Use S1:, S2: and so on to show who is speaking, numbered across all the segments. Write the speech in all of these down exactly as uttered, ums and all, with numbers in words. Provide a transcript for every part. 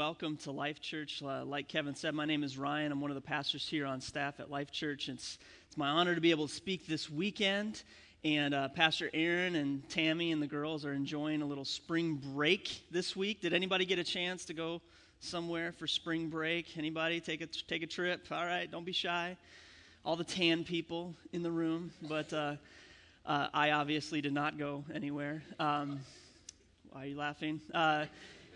S1: welcome to Life Church. Uh, like Kevin said, my name is Ryan. I'm one of the pastors here on staff at Life Church. It's, it's my honor to be able to speak this weekend. And uh, Pastor Aaron and Tammy and the girls are enjoying a little spring break this week. Did anybody get a chance to go somewhere for spring break? Anybody take a take a trip? All right, don't be shy. All the tan people in the room, but uh, uh, I obviously did not go anywhere. Um, why are you laughing? Uh,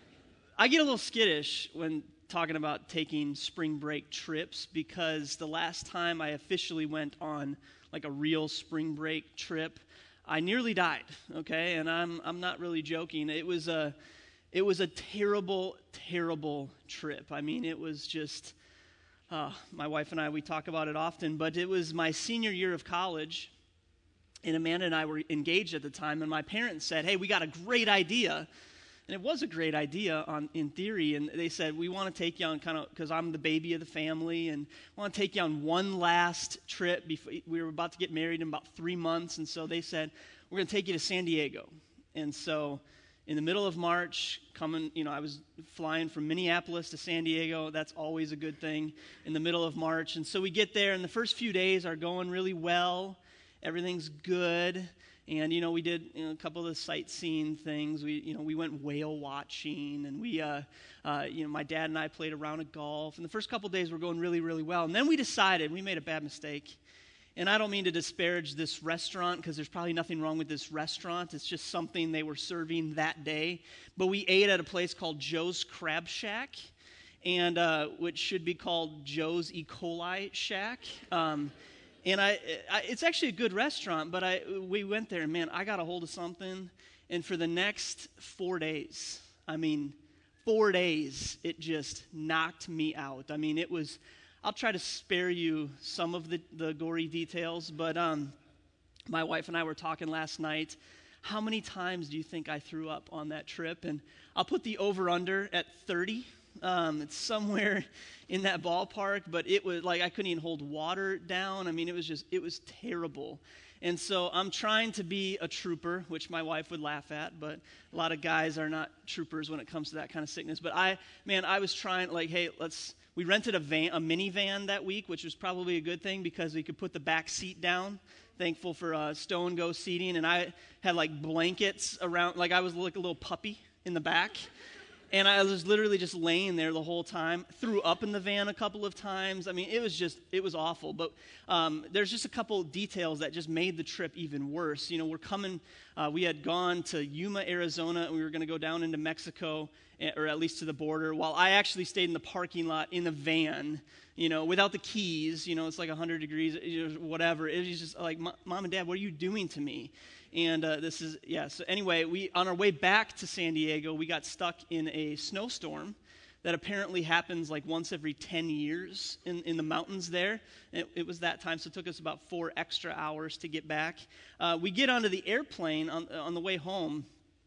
S1: I get a little skittish when talking about taking spring break trips because the last time I officially went on like a real spring break trip, I nearly died, okay? And I'm I'm not really joking. It was a it was a terrible, terrible trip. I mean, it was just, uh, my wife and I, we talk about it often, but it was my senior year of college, and Amanda and I were engaged at the time, and my parents said, hey, we got a great idea. And it was a great idea on, in theory, and they said, we want to take you on kind of, because I'm the baby of the family, and we want to take you on one last trip. Before, we were about to get married in about three months, and so they said, we're going to take you to San Diego. And so in the middle of March, coming, you know, I was flying from Minneapolis to San Diego. That's always a good thing in the middle of March. And so we get there, and the first few days are going really well. Everything's good. And, you know, we did you know, a couple of the sightseeing things. We, you know, we went whale watching, and we, uh, uh, you know, my dad and I played a round of golf. And the first couple of days were going really, really well. And then we decided, we made a bad mistake. And I don't mean to disparage this restaurant, because there's probably nothing wrong with this restaurant. It's just something they were serving that day. But we ate at a place called Joe's Crab Shack, and uh, which should be called Joe's E. coli Shack. Um And I, I, it's actually a good restaurant, but I, we went there, and man, I got a hold of something, and for the next four days, I mean, four days, it just knocked me out. I mean, it was, I'll try to spare you some of the, the gory details, but um, my wife and I were talking last night. How many times do you think I threw up on that trip? And I'll put the over-under at thirty. Um, it's somewhere in that ballpark, but it was like I couldn't even hold water down. I mean, it was just, it was terrible. And so I'm trying to be a trooper, which my wife would laugh at, but a lot of guys are not troopers when it comes to that kind of sickness. But I, man, I was trying, like, hey, let's, we rented a van, a minivan that week, which was probably a good thing because we could put the back seat down. Thankful for uh, Stow and Go seating, and I had like blankets around, like I was like a little puppy in the back. And I was literally just laying there the whole time, threw up in the van a couple of times. I mean, it was just, it was awful. But um, there's just a couple details that just made the trip even worse. You know, we're coming, uh, we had gone to Yuma, Arizona, and we were going to go down into Mexico, or at least to the border, while I actually stayed in the parking lot in the van, you know, without the keys. You know, it's like one hundred degrees, whatever. It was just like, Mom and Dad, what are you doing to me? And uh, this is, yeah, so anyway, we on our way back to San Diego, we got stuck in a snowstorm that apparently happens like once every ten years in, in the mountains there. It, it was that time, so it took us about four extra hours to get back. Uh, we get onto the airplane on, on the way home.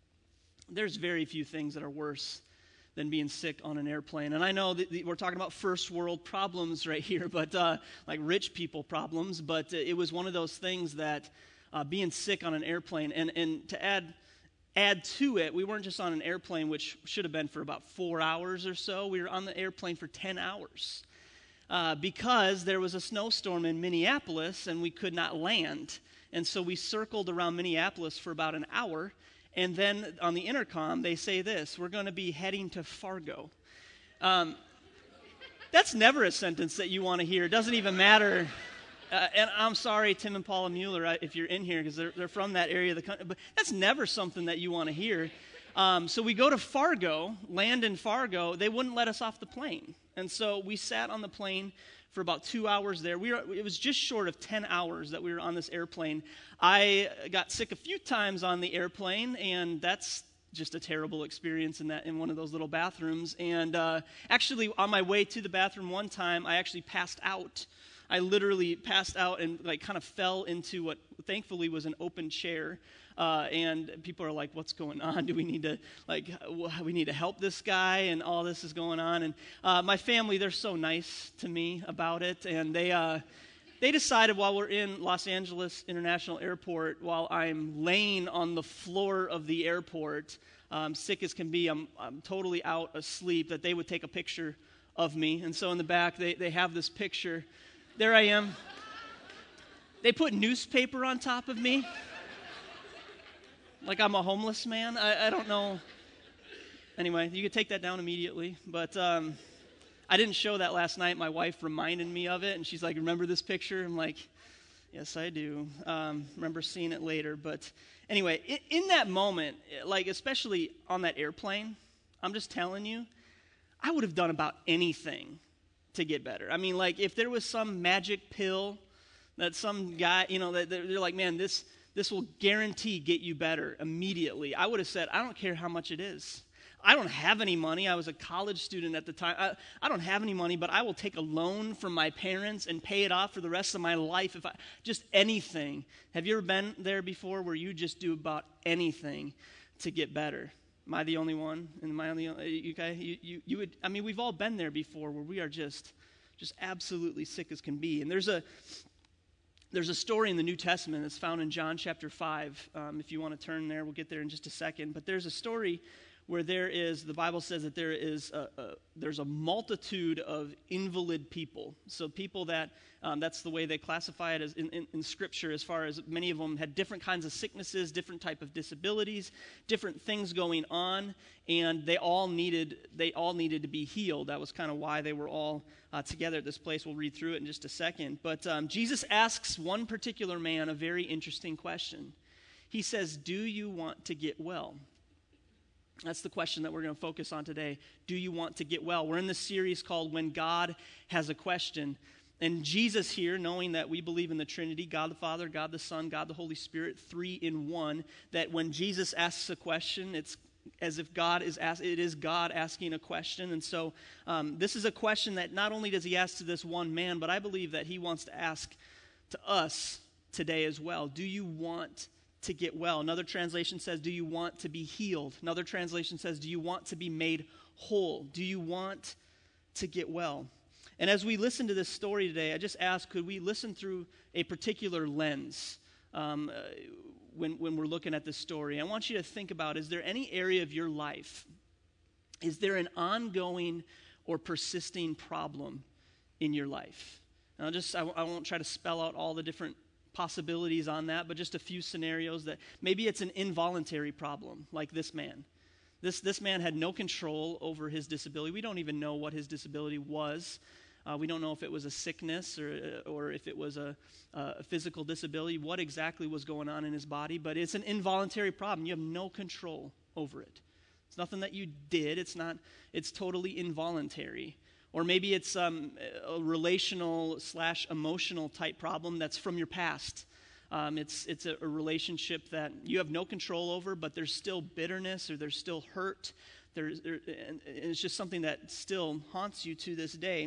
S1: There's very few things that are worse than being sick on an airplane. And I know that we're talking about first world problems right here, but uh, like rich people problems, but uh, it was one of those things that Uh, being sick on an airplane, and, and to add add to it, we weren't just on an airplane, which should have been for about four hours or so. We were on the airplane for ten hours uh, because there was a snowstorm in Minneapolis, and we could not land. And so we circled around Minneapolis for about an hour, and then on the intercom, they say this: we're going to be heading to Fargo. Um, that's never a sentence that you want to hear. It doesn't even matter. Uh, and I'm sorry, Tim and Paula Mueller, if you're in here, because they're, they're from that area of the country. But that's never something that you want to hear. Um, so we go to Fargo, land in Fargo. They wouldn't let us off the plane. And so we sat on the plane for about two hours there. We were, it was just short of ten hours that we were on this airplane. I got sick a few times on the airplane, and that's just a terrible experience in that in one of those little bathrooms. And uh, actually, on my way to the bathroom one time, I actually passed out. I literally passed out and like kind of fell into what thankfully was an open chair. Uh, and people are like, what's going on? Do we need to like, we need to help this guy? And all this is going on. And uh, my family, they're so nice to me about it. And they, uh, they decided while we're in Los Angeles International Airport, while I'm laying on the floor of the airport, um, sick as can be, I'm, I'm totally out asleep, that they would take a picture of me. And so in the back, they, they have this picture. There I am. They put newspaper on top of me, like I'm a homeless man. I, I don't know. Anyway, you could take that down immediately. But um, I didn't show that last night. My wife reminded me of it, and she's like, remember this picture? I'm like, yes, I do. Um, remember seeing it later. But anyway, in, in that moment, like especially on that airplane, I'm just telling you, I would have done about anything to get better. I mean, like if there was some magic pill that some guy, you know, that they're like, man, this this will guarantee get you better immediately, I would have said, I don't care how much it is. I don't have any money. I was a college student at the time. I, I don't have any money, but I will take a loan from my parents and pay it off for the rest of my life. If I just anything. Have you ever been there before where you just do about anything to get better? Am I the only one? Am I the only, you, okay? You, you, you would, I mean, we've all been there before where we are just, just absolutely sick as can be. And there's a, there's a story in the New Testament that's found in John chapter five. Um, if you want to turn there, we'll get there in just a second. But there's a story where there is, the Bible says that there is a, a, there's a multitude of invalid people. So people that, um, that's the way they classify it as in, in, in Scripture, as far as many of them had different kinds of sicknesses, different type of disabilities, different things going on, and they all needed, they all needed to be healed. That was kind of why they were all uh, together at this place. We'll read through it in just a second. But um, Jesus asks one particular man a very interesting question. He says, do you want to get well? That's the question that we're going to focus on today. Do you want to get well? We're in this series called When God Has a Question. And Jesus here, knowing that we believe in the Trinity, God the Father, God the Son, God the Holy Spirit, three in one, that when Jesus asks a question, it's as if God is ask, it is God asking a question. And so um, this is a question that not only does he ask to this one man, but I believe that he wants to ask to us today as well. Do you want to get well? Another translation says, do you want to be healed? Another translation says, do you want to be made whole? Do you want to get well? And as we listen to this story today, I just ask, could we listen through a particular lens um, uh, when, when we're looking at this story? I want you to think about, is there any area of your life, is there an ongoing or persisting problem in your life? And I'll just, I, I won't try to spell out all the different possibilities on that, but just a few scenarios that maybe it's an involuntary problem, like this man. This this man had no control over his disability. We don't even know what his disability was. Uh, we don't know if it was a sickness or or if it was a, a physical disability, what exactly was going on in his body, but it's an involuntary problem. You have no control over it. It's nothing that you did. It's not. It's totally involuntary. Or maybe it's um, a relational slash emotional type problem that's from your past. Um, it's it's a, a relationship that you have no control over, but there's still bitterness or there's still hurt. There's there, and it's just something that still haunts you to this day.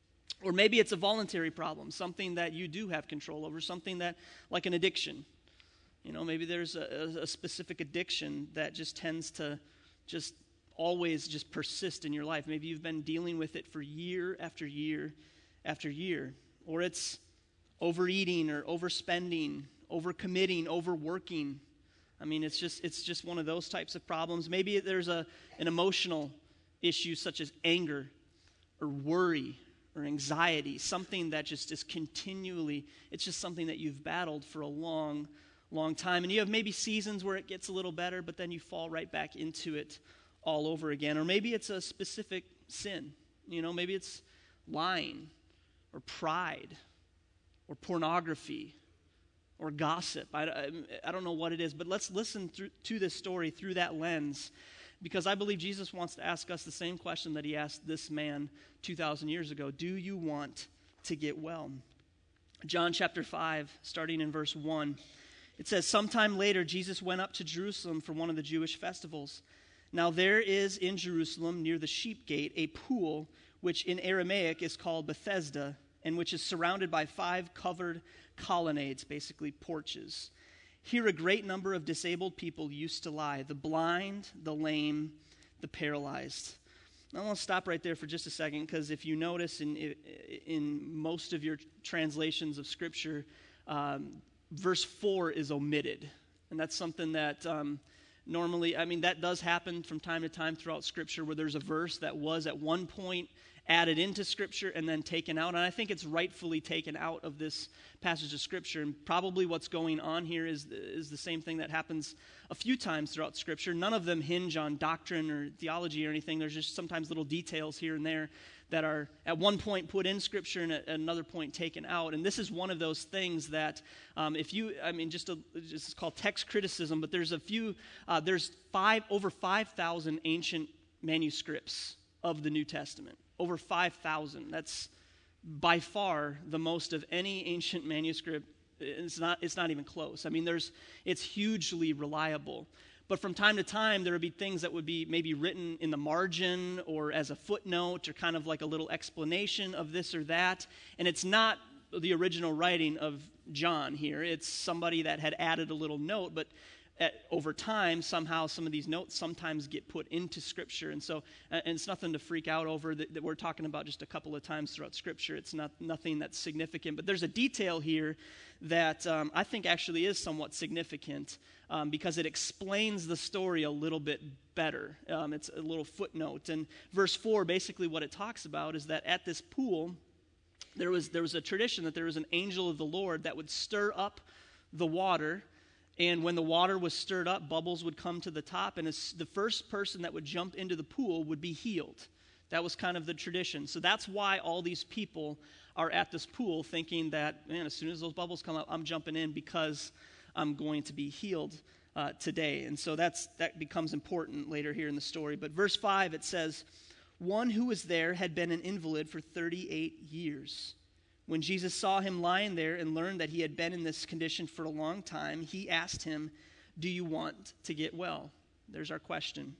S1: Or maybe it's a voluntary problem, something that you do have control over, something that, like an addiction. You know, maybe there's a, a specific addiction that just tends to just always just persist in your life. Maybe you've been dealing with it for year after year after year. Or it's overeating or overspending, overcommitting, overworking. I mean, it's just it's just one of those types of problems. Maybe there's a an emotional issue such as anger or worry or anxiety, something that just is continually, it's just something that you've battled for a long, long time. And you have maybe seasons where it gets a little better, but then you fall right back into it all over again. Or maybe it's a specific sin. You know, maybe it's lying or pride or pornography or gossip. I, I, I don't know what it is, but let's listen through, to this story through that lens, because I believe Jesus wants to ask us the same question that he asked this man two thousand years ago. Do you want to get well? John chapter five, starting in verse one, it says, "Sometime later, Jesus went up to Jerusalem for one of the Jewish festivals. Now there is in Jerusalem, near the sheep gate, a pool, which in Aramaic is called Bethesda, and which is surrounded by five covered colonnades, basically porches. Here a great number of disabled people used to lie, the blind, the lame, the paralyzed. I want to stop right there for just a second, because if you notice in in most of your translations of Scripture, um, verse four is omitted. And that's something that um, normally, I mean, that does happen from time to time throughout Scripture, where there's a verse that was at one point added into Scripture and then taken out. And I think it's rightfully taken out of this passage of Scripture. And probably what's going on here is, is the same thing that happens a few times throughout Scripture. None of them hinge on doctrine or theology or anything. There's just sometimes little details here and there that are at one point put in Scripture and at another point taken out. And this is one of those things that um, if you, I mean, just, a, just it's called text criticism, but there's a few, uh, there's five, over five thousand ancient manuscripts of the New Testament. Over five thousand. That's by far the most of any ancient manuscript. It's not, it's not even close. I mean, there's, it's hugely reliable. But from time to time, there would be things that would be maybe written in the margin or as a footnote or kind of like a little explanation of this or that. And it's not the original writing of John here. It's somebody that had added a little note, but At, over time, somehow some of these notes sometimes get put into Scripture. And so, and it's nothing to freak out over that, that we're talking about just a couple of times throughout Scripture. It's not nothing that's significant. But there's a detail here that um, I think actually is somewhat significant um, because it explains the story a little bit better. Um, it's a little footnote. And verse four, basically what it talks about is that at this pool, there was, there was a tradition that there was an angel of the Lord that would stir up the water. And when the water was stirred up, bubbles would come to the top, and the first person that would jump into the pool would be healed. That was kind of the tradition. So that's why all these people are at this pool thinking that, man, as soon as those bubbles come up, I'm jumping in because I'm going to be healed uh, today. And so that's that becomes important later here in the story. But verse five, it says, one who was there had been an invalid for thirty-eight years. When Jesus saw him lying there and learned that he had been in this condition for a long time, he asked him, do you want to get well? There's our question.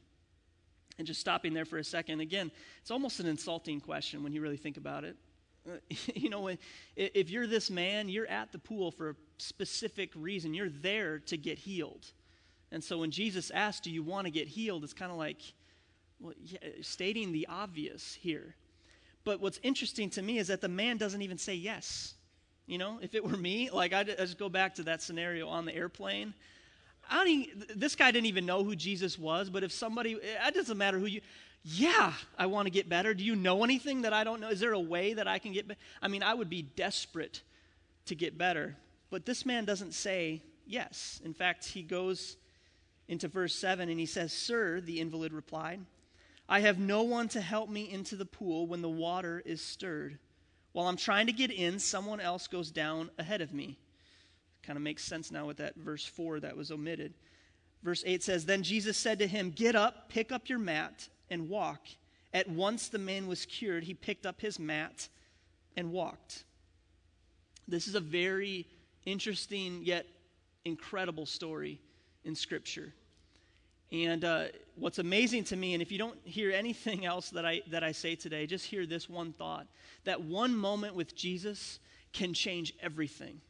S1: And just stopping there for a second, again, it's almost an insulting question when you really think about it. Uh, you know, if you're this man, you're at the pool for a specific reason. You're there to get healed. And so when Jesus asked, do you want to get healed, it's kind of like, well, yeah, stating the obvious here. But what's interesting to me is that the man doesn't even say yes. You know, if it were me, like I just go back to that scenario on the airplane. I don't even, this guy didn't even know who Jesus was, but if somebody, it doesn't matter who you, yeah, I want to get better. Do you know anything that I don't know? Is there a way that I can get better? I mean, I would be desperate to get better. But this man doesn't say yes. In fact, he goes into verse seven and he says, sir, the invalid replied, I have no one to help me into the pool when the water is stirred. While I'm trying to get in, someone else goes down ahead of me. Kind of makes sense now with that verse four that was omitted. Verse eight says, then Jesus said to him, get up, pick up your mat, and walk. At once the man was cured. He picked up his mat and walked. This is a very interesting yet incredible story in Scripture. And uh, what's amazing to me, and if you don't hear anything else that I that I say today, just hear this one thought, that one moment with Jesus can change everything.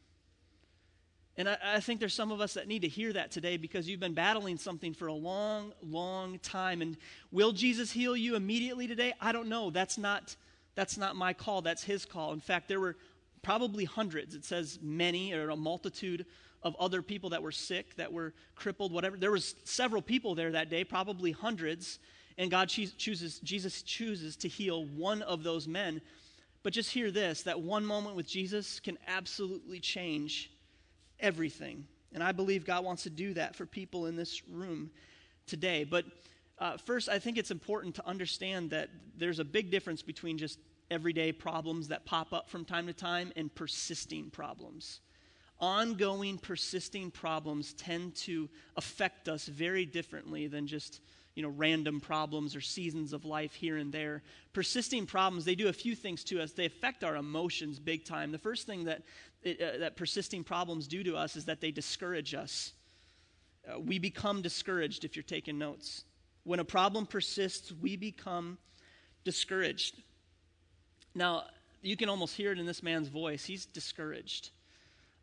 S1: And I, I think there's some of us that need to hear that today because you've been battling something for a long, long time. And will Jesus heal you immediately today? I don't know. That's not, that's not my call. That's his call. In fact, there were probably hundreds. It says many or a multitude of other people that were sick, that were crippled, whatever. There was several people there that day, probably hundreds, and God chooses, Jesus chooses to heal one of those men. But just hear this, that one moment with Jesus can absolutely change everything. And I believe God wants to do that for people in this room today. But uh, first, I think it's important to understand that there's a big difference between just everyday problems that pop up from time to time and persisting problems. Ongoing, persisting problems tend to affect us very differently than just, you know, random problems or seasons of life here and there. Persisting problems, they do a few things to us. They affect our emotions big time. The first thing that it, uh, that persisting problems do to us is that they discourage us. Uh, we become discouraged, if you're taking notes. When a problem persists, we become discouraged. Now, you can almost hear it in this man's voice. He's discouraged.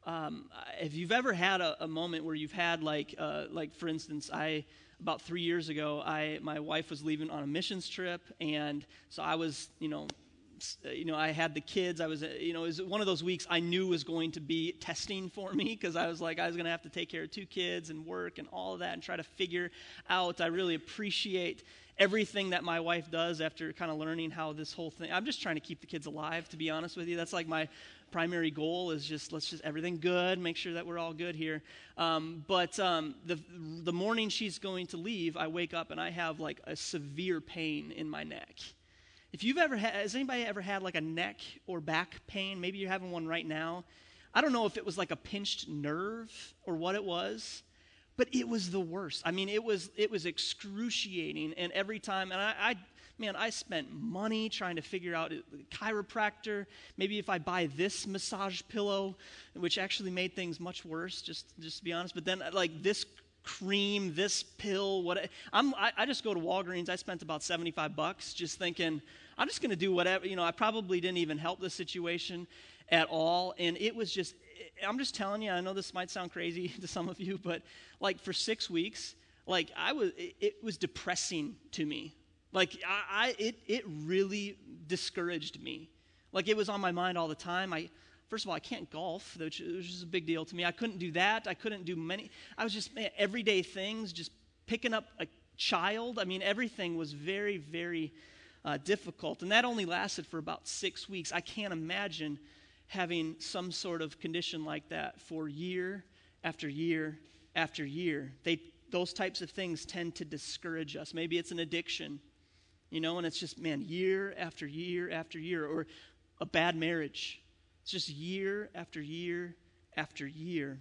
S1: um, if you've ever had a, a moment where you've had like, uh, like for instance, I about three years ago, I my wife was leaving on a missions trip, and so I was, you know, you know, I had the kids. I was, you know, it was one of those weeks I knew was going to be testing for me because I was like, I was going to have to take care of two kids and work and all of that and try to figure out. I really appreciate everything that my wife does after kind of learning how this whole thing. I'm just trying to keep the kids alive, to be honest with you. That's like my primary goal is just let's just everything good, make sure that we're all good here. Um, but um, the the morning she's going to leave, I wake up and I have like a severe pain in my neck. If you've ever had, has anybody ever had like a neck or back pain? Maybe you're having one right now. I don't know if it was like a pinched nerve or what it was, but it was the worst. I mean, it was it was excruciating, and every time, and I, I man, I spent money trying to figure out a chiropractor. Maybe if I buy this massage pillow, which actually made things much worse, just just to be honest. But then like this cream, this pill, what I'm, I, I just go to Walgreens. I spent about seventy-five bucks just thinking, I'm just going to do whatever. You know, I probably didn't even help the situation at all. And it was just, I'm just telling you, I know this might sound crazy to some of you, but like for six weeks, like I was, it, it was depressing to me. Like I, I it, it really discouraged me. Like it was on my mind all the time. I, First of all, I can't golf, which is a big deal to me. I couldn't do that. I couldn't do many. I was just, man, everyday things, just picking up a child. I mean, everything was very, very uh, difficult. And that only lasted for about six weeks. I can't imagine having some sort of condition like that for year after year after year. They, those types of things tend to discourage us. Maybe it's an addiction, you know, and it's just, man, year after year after year. Or a bad marriage. It's just year after year after year.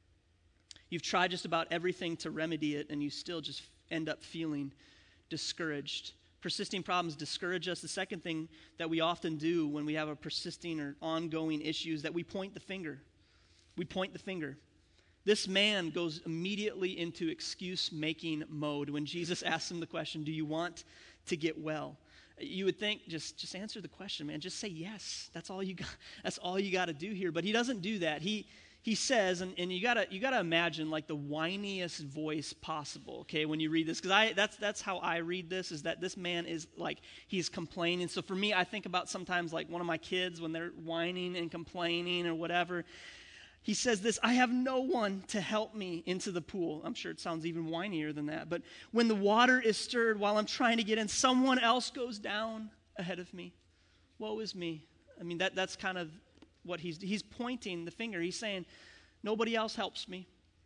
S1: You've tried just about everything to remedy it, and you still just end up feeling discouraged. Persisting problems discourage us. The second thing that we often do when we have a persisting or ongoing issue is that we point the finger. We point the finger. This man goes immediately into excuse-making mode when Jesus asks him the question, do you want to get well? You would think, just, just answer the question, man. Just say yes. That's all you got. That's all you got to do here. But he doesn't do that. He he says, and, and you gotta you gotta imagine like the whiniest voice possible. Okay, when you read this, because I that's that's how I read this. Is that this man is like he's complaining. So for me, I think about sometimes like one of my kids when they're whining and complaining or whatever. He says this, I have no one to help me into the pool. I'm sure it sounds even whinier than that. But when the water is stirred while I'm trying to get in, someone else goes down ahead of me. Woe is me. I mean, that that's kind of what he's, he's pointing the finger. He's saying, nobody else helps me.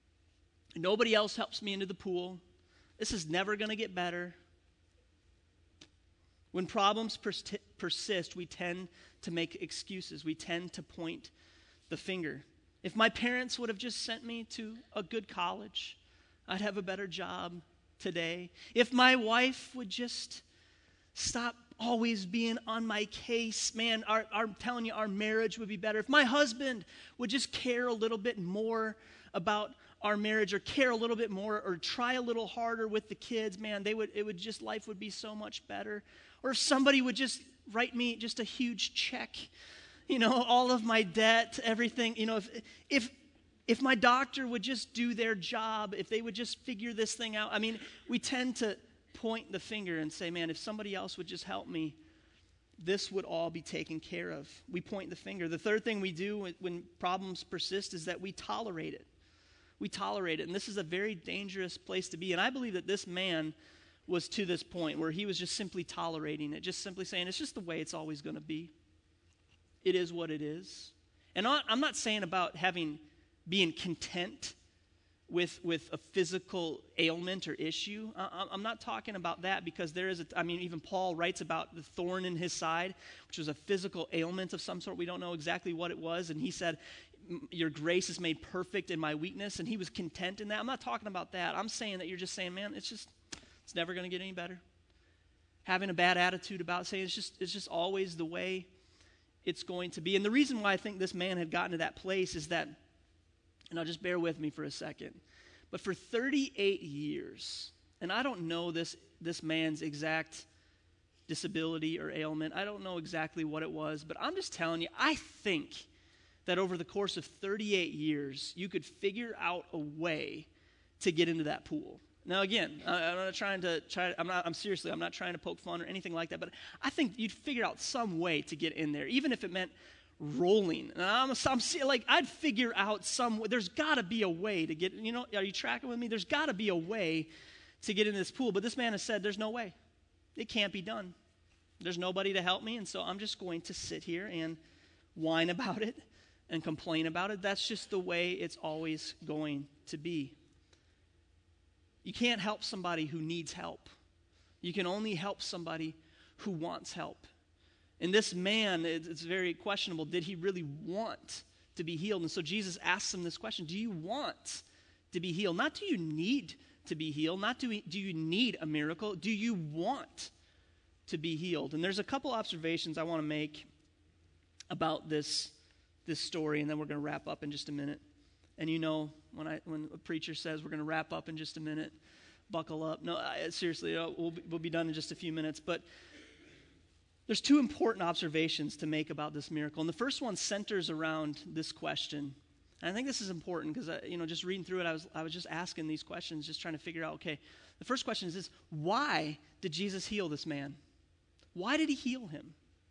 S1: Nobody else helps me into the pool. This is never going to get better. When problems pers- persist, we tend to make excuses. We tend to point the finger. If my parents would have just sent me to a good college, I'd have a better job today. If my wife would just stop always being on my case, man, our, our, I'm telling you, our marriage would be better. If my husband would just care a little bit more about our marriage or care a little bit more or try a little harder with the kids, man, they would, it would just, life would be so much better. Or if somebody would just write me just a huge check, you know, all of my debt, everything, you know, if if if my doctor would just do their job, if they would just figure this thing out. I mean, we tend to point the finger and say, man, if somebody else would just help me, this would all be taken care of. We point the finger. The third thing we do when problems persist is that we tolerate it. We tolerate it, and this is a very dangerous place to be. And I believe that this man was to this point where he was just simply tolerating it, just simply saying, it's just the way it's always going to be. It is what it is. And I'm not saying about having, being content with, with a physical ailment or issue. I'm not talking about that because there is, a, I mean, even Paul writes about the thorn in his side, which was a physical ailment of some sort. We don't know exactly what it was. And he said, your grace is made perfect in my weakness. And he was content in that. I'm not talking about that. I'm saying that you're just saying, man, it's just, it's never going to get any better. Having a bad attitude about it, saying it's just, it's just always the way it's going to be. And the reason why I think this man had gotten to that place is that, and I'll just bear with me for a second, but for thirty-eight years, and I don't know this, this man's exact disability or ailment. I don't know exactly what it was, but I'm just telling you, I think that over the course of thirty-eight years, you could figure out a way to get into that pool. Now, again, I'm not trying to try. I'm not. I'm seriously. I'm not trying to poke fun or anything like that. But I think you'd figure out some way to get in there, even if it meant rolling. And I'm, I'm like, I'd figure out some. There's got to be a way to get. You know, are you tracking with me? There's got to be a way to get in this pool. But this man has said, "There's no way. It can't be done. There's nobody to help me, and so I'm just going to sit here and whine about it and complain about it." That's just the way it's always going to be. You can't help somebody who needs help. You can only help somebody who wants help. And this man, it's very questionable. Did he really want to be healed? And so Jesus asks him this question: do you want to be healed? Not do you need to be healed, not do, we, do you need a miracle, do you want to be healed? And there's a couple observations I want to make about this, this story, and then we're going to wrap up in just a minute. And you know, when I when a preacher says we're going to wrap up in just a minute, buckle up. No, I, seriously, we'll be, we'll be done in just a few minutes. But there's two important observations to make about this miracle. And the first one centers around this question. And I think this is important because, you know, just reading through it, I was I was just asking these questions, just trying to figure out, okay, the first question is this: why did Jesus heal this man? Why did he heal him?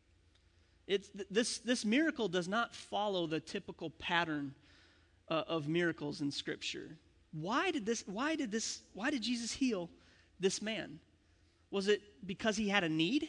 S1: It's this this miracle does not follow the typical pattern Uh, of miracles in Scripture. Why did this? Why did this? Why did Jesus heal this man? Was it because he had a need?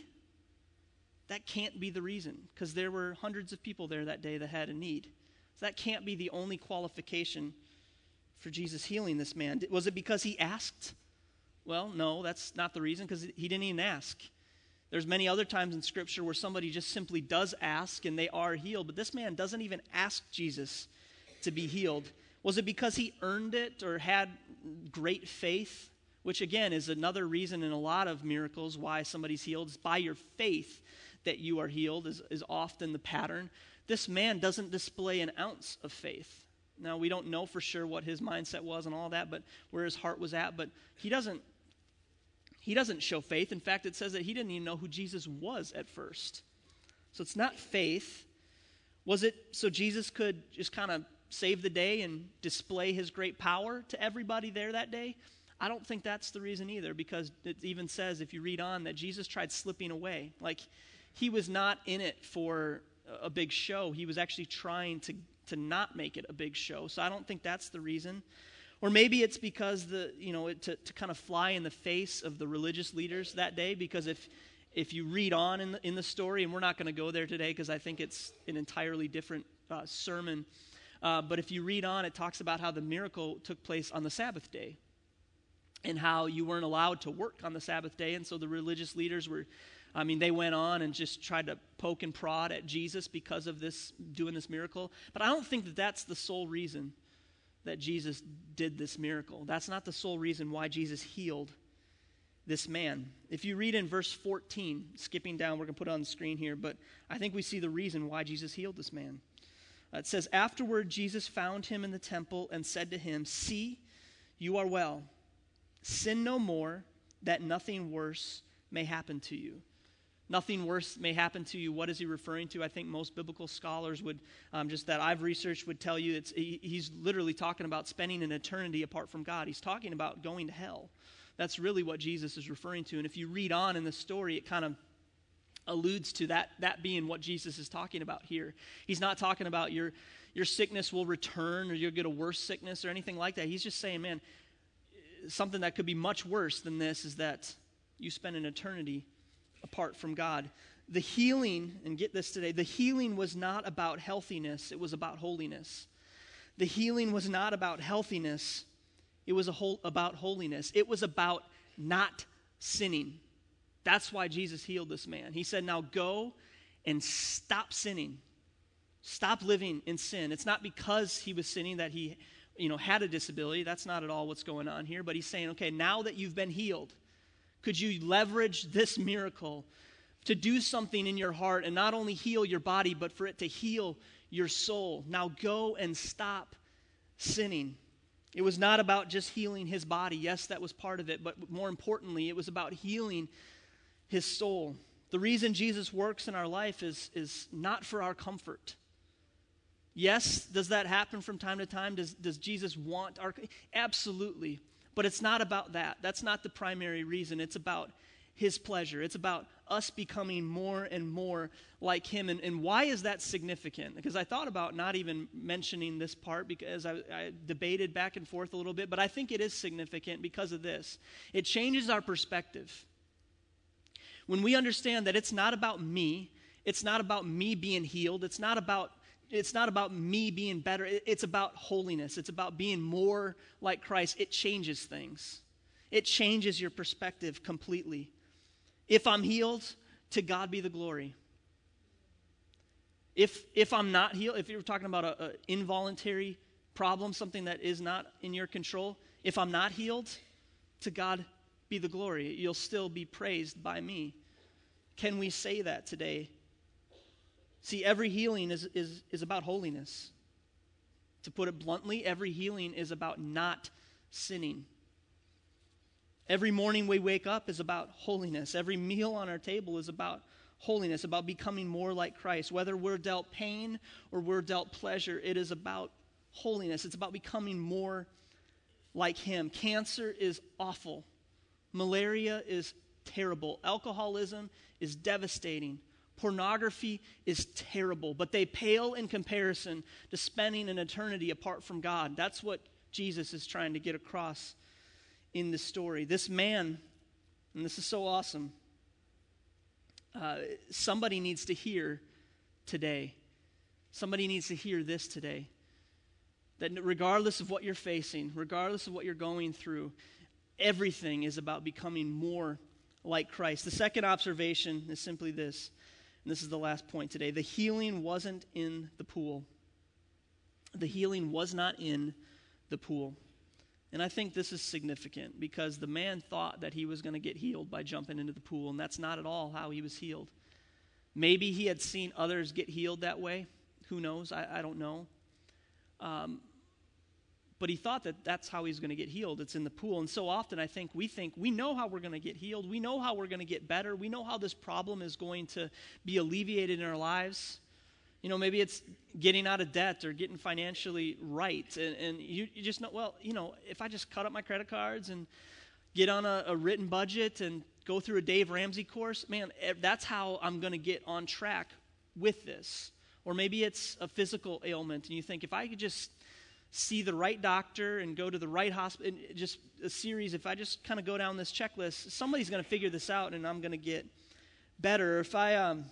S1: That can't be the reason, because there were hundreds of people there that day that had a need. So that can't be the only qualification for Jesus healing this man. Was it because he asked? Well, no, that's not the reason, because he didn't even ask. There's many other times in Scripture where somebody just simply does ask and they are healed, but this man doesn't even ask Jesus to be healed. Was it because he earned it or had great faith? Which again is another reason in a lot of miracles why somebody's healed. It's by your faith that you are healed is, is often the pattern. This man doesn't display an ounce of faith. Now, we don't know for sure what his mindset was and all that, but where his heart was at, but he doesn't he doesn't show faith. In fact, it says that he didn't even know who Jesus was at first. So it's not faith. Was it so Jesus could just kind of save the day and display his great power to everybody there that day? I don't think that's the reason either, because it even says, if you read on, that Jesus tried slipping away. Like, he was not in it for a big show. He was actually trying to, to not make it a big show. So I don't think that's the reason. Or maybe it's because the you know it, to, to kind of fly in the face of the religious leaders that day, because if if you read on in the, in the story, and we're not going to go there today because I think it's an entirely different uh, sermon, Uh, but if you read on, it talks about how the miracle took place on the Sabbath day and how you weren't allowed to work on the Sabbath day. And so the religious leaders were, I mean, they went on and just tried to poke and prod at Jesus because of this, doing this miracle. But I don't think that that's the sole reason that Jesus did this miracle. That's not the sole reason why Jesus healed this man. If you read in verse fourteen, skipping down, we're going to put it on the screen here, but I think we see the reason why Jesus healed this man. It says, afterward, Jesus found him in the temple and said to him, "See, you are well. Sin no more, that nothing worse may happen to you." Nothing worse may happen to you. What is he referring to? I think most biblical scholars would, um, just that I've researched, would tell you it's, he, he's literally talking about spending an eternity apart from God. He's talking about going to hell. That's really what Jesus is referring to. And if you read on in the story, it kind of alludes to that that being what Jesus is talking about here. He's not talking about your your sickness will return or you'll get a worse sickness or anything like that. He's just saying, man, something that could be much worse than this is that you spend an eternity apart from God. The healing, and get this today, the healing was not about healthiness, it was about holiness. The healing was not about healthiness, it was a whole, about holiness. It was about not sinning. That's why Jesus healed this man. He said, now go and stop sinning. Stop living in sin. It's not because he was sinning that he, you know, had a disability. That's not at all what's going on here. But he's saying, okay, now that you've been healed, could you leverage this miracle to do something in your heart and not only heal your body, but for it to heal your soul? Now go and stop sinning. It was not about just healing his body. Yes, that was part of it. But more importantly, it was about healing his soul. The reason Jesus works in our life is, is not for our comfort. Yes, does that happen from time to time? Does, does Jesus want our... Absolutely. But it's not about that. That's not the primary reason. It's about his pleasure. It's about us becoming more and more like him. And, and why is that significant? Because I thought about not even mentioning this part because I, I debated back and forth a little bit, but I think it is significant because of this. It changes our perspective. When we understand that it's not about me, it's not about me being healed, it's not about it's not about me being better, it's about holiness. It's about being more like Christ. It changes things. It changes your perspective completely. If I'm healed, to God be the glory. If if I'm not healed, if you're talking about an involuntary problem, something that is not in your control, if I'm not healed, to God be the glory. You'll still be praised by me. Can we say that today? See, every healing is, is, is about holiness. To put it bluntly, every healing is about not sinning. Every morning we wake up is about holiness. Every meal on our table is about holiness, about becoming more like Christ. Whether we're dealt pain or we're dealt pleasure, it is about holiness. It's about becoming more like him. Cancer is awful. Malaria is terrible. Alcoholism is devastating. Pornography is terrible, but they pale in comparison to spending an eternity apart from God. That's what Jesus is trying to get across in this story. This man, and this is so awesome, uh, somebody needs to hear today. Somebody needs to hear this today. That regardless of what you're facing, regardless of what you're going through, everything is about becoming more like Christ. The second observation is simply this, and this is the last point today. The healing wasn't in the pool. The healing was not in the pool. And I think this is significant because the man thought that he was going to get healed by jumping into the pool, and that's not at all how he was healed. Maybe he had seen others get healed that way. Who knows? I, I don't know. Um, but he thought that that's how he's going to get healed. It's in the pool. And so often I think we think we know how we're going to get healed. We know how we're going to get better. We know how this problem is going to be alleviated in our lives. You know, maybe it's getting out of debt or getting financially right. And, and you, you just know, well, you know, if I just cut up my credit cards and get on a, a written budget and go through a Dave Ramsey course, man, that's how I'm going to get on track with this. Or maybe it's a physical ailment, and you think, if I could just see the right doctor and go to the right hospital, just a series, if I just kind of go down this checklist, somebody's going to figure this out, and I'm going to get better. If I, um,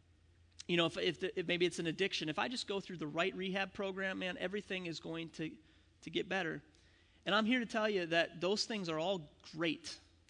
S1: you know, if, if, the, if maybe it's an addiction, if I just go through the right rehab program, man, everything is going to, to get better. And I'm here to tell you that those things are all great.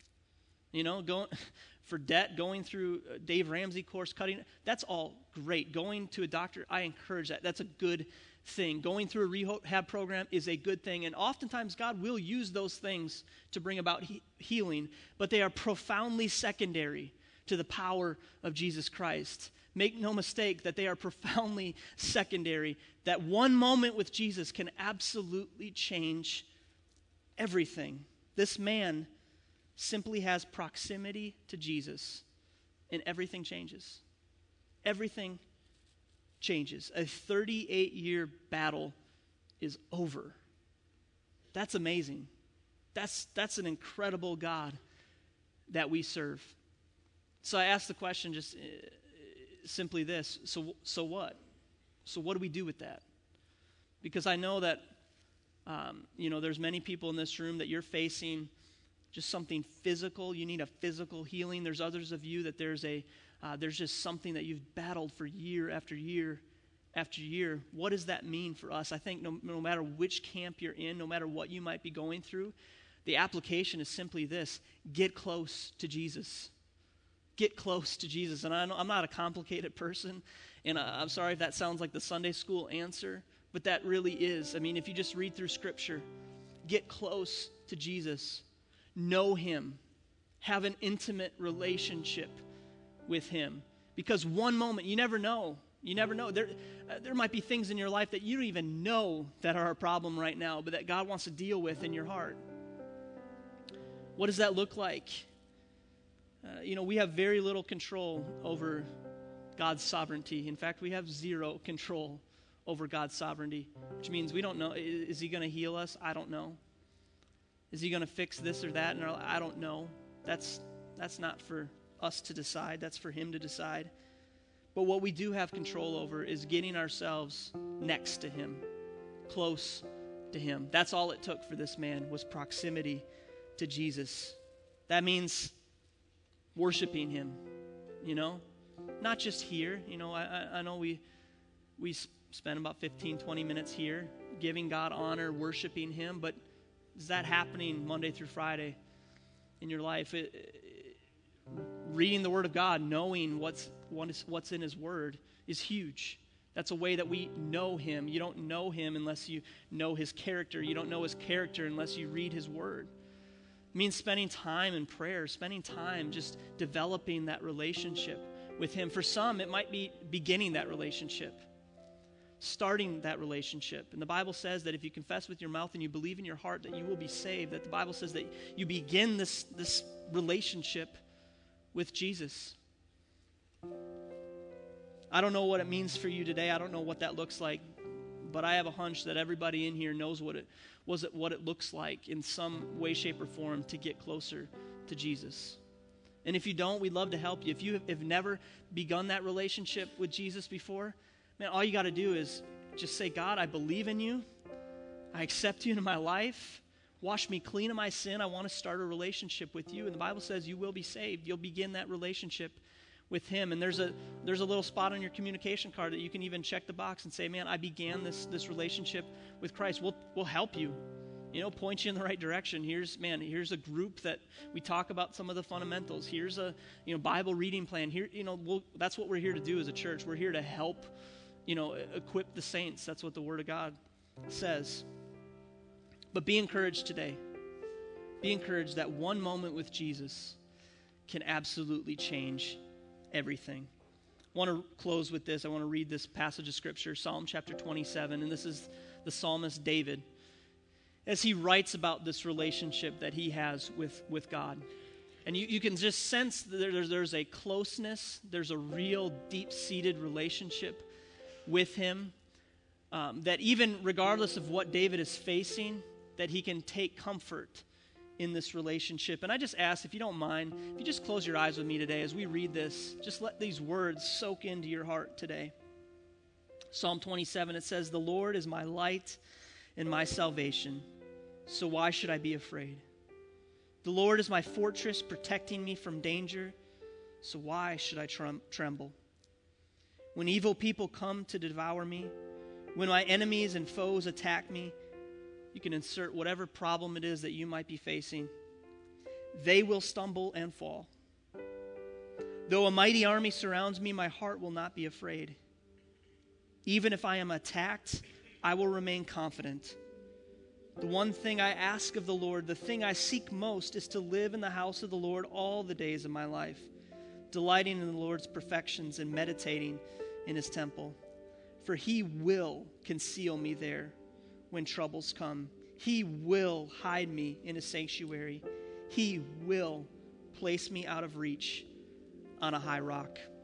S1: You know, going for debt, going through a Dave Ramsey course, cutting, that's all great. Going to a doctor, I encourage that. That's a good thing. Going through a rehab program is a good thing. And oftentimes God will use those things to bring about he- healing, but they are profoundly secondary to the power of Jesus Christ. Make no mistake that they are profoundly secondary. That one moment with Jesus can absolutely change everything. This man simply has proximity to Jesus, and everything changes. Everything changes. A thirty-eight year battle is over. That's amazing. That's, that's an incredible God that we serve. So I ask the question just uh, simply this, so, so what? So what do we do with that? Because I know that, um, you know, there's many people in this room that you're facing just something physical. You need a physical healing. There's others of you that there's a uh, there's just something that you've battled for year after year after year. What does that mean for us? I think no, no matter which camp you're in, no matter what you might be going through, the application is simply this: get close to Jesus. Get close to Jesus. And I know I'm not a complicated person, and I, I'm sorry if that sounds like the Sunday school answer, but that really is. I mean, if you just read through Scripture, get close to Jesus. Know him. Have an intimate relationship with him. Because one moment, you never know. You never know. There, uh, there might be things in your life that you don't even know that are a problem right now, but that God wants to deal with in your heart. What does that look like? Uh, you know, we have very little control over God's sovereignty. In fact, we have zero control over God's sovereignty, which means we don't know. Is he going to heal us? I don't know. Is he going to fix this or that? And I don't know. That's that's not for us to decide. That's for him to decide. But what we do have control over is getting ourselves next to him, close to him. That's all it took for this man, was proximity to Jesus. That means worshiping him, you know, not just here. You know, I, I know we we spend about fifteen, twenty minutes here giving God honor, worshiping him, but is that happening Monday through Friday in your life? It, it, reading the Word of God, knowing what's what is, what's in his Word is huge. That's a way that we know him. You don't know him unless you know his character. You don't know his character unless you read his Word. It means spending time in prayer, spending time just developing that relationship with him. For some, it might be beginning that relationship, starting that relationship. And the Bible says that if you confess with your mouth and you believe in your heart that you will be saved, that the Bible says that you begin this, this relationship with Jesus. I don't know what it means for you today. I don't know what that looks like. But I have a hunch that everybody in here knows what it was it what it looks like in some way, shape, or form to get closer to Jesus. And if you don't, we'd love to help you. If you have never begun that relationship with Jesus before, man, all you got to do is just say, God, I believe in you. I accept you into my life. Wash me clean of my sin. I want to start a relationship with you. And the Bible says you will be saved. You'll begin that relationship with him. And there's a there's a little spot on your communication card that you can even check the box and say, man, I began this this relationship with Christ. We'll we'll help you. You know, point you in the right direction. Here's, man, here's a group that we talk about some of the fundamentals. Here's a, you know, Bible reading plan. Here, you know, we'll, that's what we're here to do as a church. We're here to help, you know, equip the saints. That's what the Word of God says. But be encouraged today. Be encouraged that one moment with Jesus can absolutely change everything. I want to close with this. I want to read this passage of Scripture, Psalm chapter twenty-seven, and this is the psalmist David, as he writes about this relationship that he has with, with God. And you, you can just sense that there's, there's a closeness, there's a real deep-seated relationship with him, um, that even regardless of what David is facing, that he can take comfort in this relationship. And I just ask, if you don't mind, if you just close your eyes with me today as we read this, just let these words soak into your heart today. Psalm twenty-seven, it says, "The Lord is my light and my salvation, so why should I be afraid? The Lord is my fortress, protecting me from danger, so why should I trem- tremble? When evil people come to devour me, when my enemies and foes attack me," you can insert whatever problem it is that you might be facing, "they will stumble and fall. Though a mighty army surrounds me, my heart will not be afraid. Even if I am attacked, I will remain confident. The one thing I ask of the Lord, the thing I seek most, is to live in the house of the Lord all the days of my life, delighting in the Lord's perfections and meditating in his temple. For he will conceal me there when troubles come. He will hide me in a sanctuary. He will place me out of reach on a high rock."